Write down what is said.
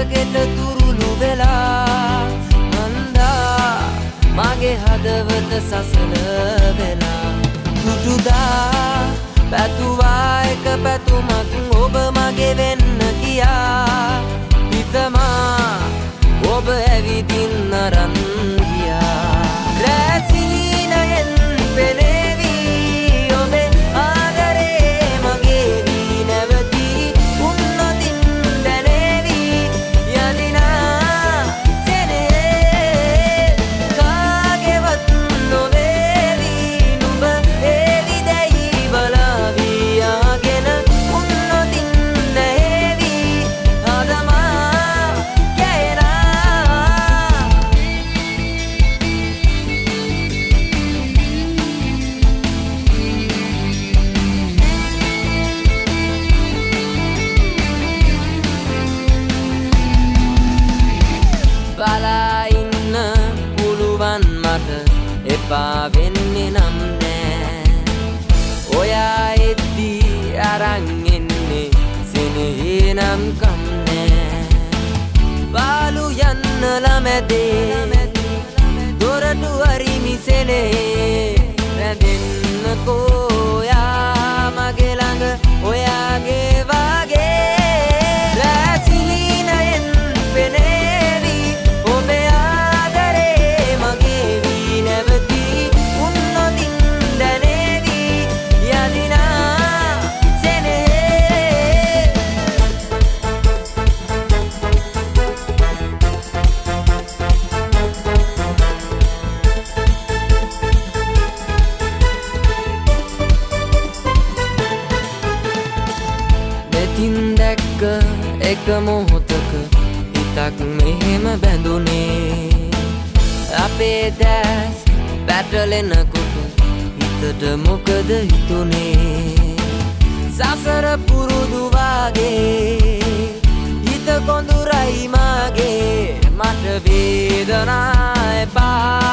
ගෙට තුරුළු වෙලා මන්දා මගේ හදවත සසල වෙලා තුටුදා පැතුවා එක පැතුමක් ඔබ මගේ වෙන්න කියා හිතමා ඔබ ඇවිදින් අරන් ගියා රැසිනයෙන් පෙනේවි ඔබේ ආදරේ මගේ වී නැවති උන්නතින් දැනේවි යදිනා සෙනේ කාගේවත් නොවේවි නුඹ ඒවි දැයි බලාවියාගෙන උන්නතින් නැහෙවි හදමා කැයනා බලා ඉන්න පුළුවන් මට එපා වෙන්නේ නම් නෑ ඔයා එද්දී අරන් එන්නේ සෙනෙහේ නම් කම් නෑ බාලු යන්න ළමැදේ දොරටු අරිමි සෙනෙහේ රැඳෙන්නකෝ ඔයා මගේ ළඟ ඔයාගේ වාගේ රැසිනයෙන් පෙනේවි ඔබේ ආදරේ මගේ වී නැවති උන්නතින් දැනේවි යදිනා සෙනෙහේ මෙතින් දැක්ක එක මොහොතක හිතක් මෙහෙම බැඳුනේ අපේ දැස් පැටලෙනකොට හිතට මොකද හිතුනේ සසර පුරුදු වාගේ හිත කොඳුරයි මාගේ මට වේදනා එපා